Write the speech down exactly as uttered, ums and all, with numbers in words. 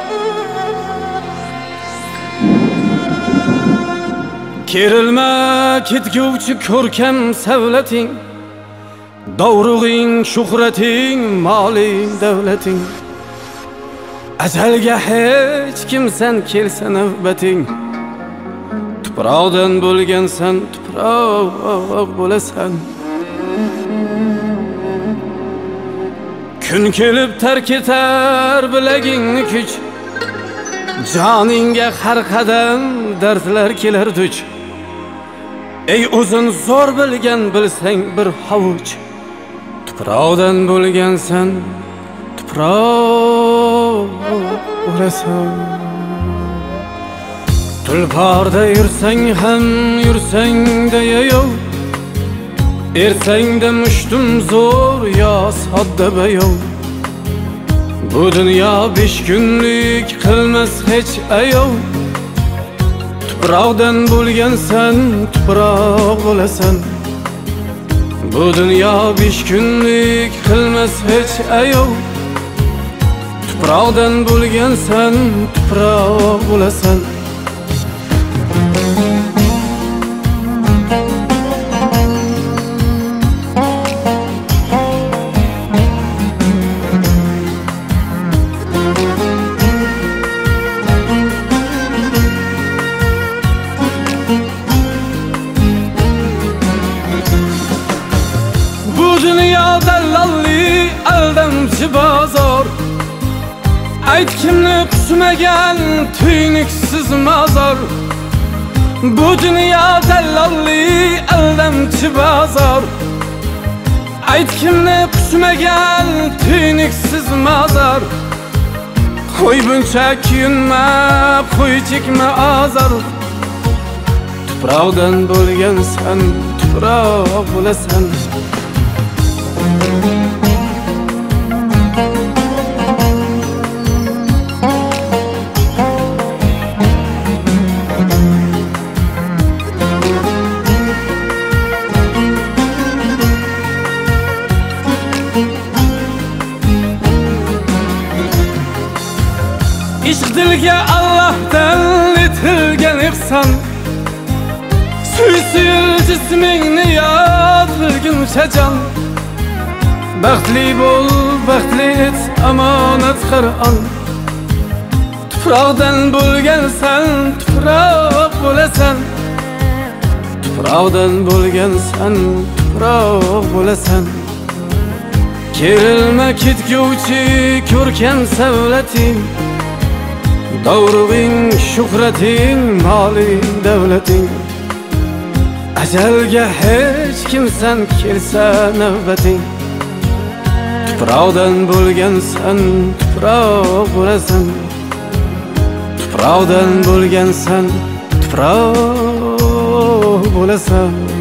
Kerilma ketguvchi ko'rkam savlating, dovrug'ing, shuhrating, moling, davlating. Ajalga hech kimsan kelsa navbating. Tuproqdan bo'lgansan, tuproq bo'lasan. Kun kelib tark etar bilagingni kuch. Joningga har qadam dardlar kelar duch. Ey o'zin zo'r bilgan bilsang bir havuch. Tuproqdan bo'lgansan, tuproq bo'lasan. Tulporda yursang ham yursang-da yayov, ersang-da mushtum zo'r yo sodda bayov. Bu dunyo besh kunlik qilmas hech ayov. Tuproqdan bo'lgansan, tuproq bo'lasan. Bu dunyo besh kunlik qilmas hech ayov. Tuproqdan bo'lgansan, tuproq bo'lasan. Dallalli aldamchi bozor, ayt kimni qusmagan tuynuksiz mozor. Bu dunyo dallalli aldamchi bozor, ayt kimni qusmagan tuynuksiz mozor. Qo'y buncha kuyinma, qo'y chekma azor. Tuproqdan bo'lgansan, tuproq bo'lasan. Ishq dilga Allohdan etilgan ihson. Suysil jismingni yod bilguncha jon. Baxtli bo'l, baxtli et, omonat Qur'on. Tuproqdan bo'lgansan, tuproq bo'lasan. Tuproqdan bo'lgansan, tuproq bo'lasan. Kerilma ketguvchi ko'rkam savlating, dovrug'ing, shuhrating, moling, davlating. Ajalga hech kimsan kelsa navbating. Tuproqdan bo'lgansan, tuproq bo'lasan. Tuproqdan bo'lgansan, tuproq bo'lasan.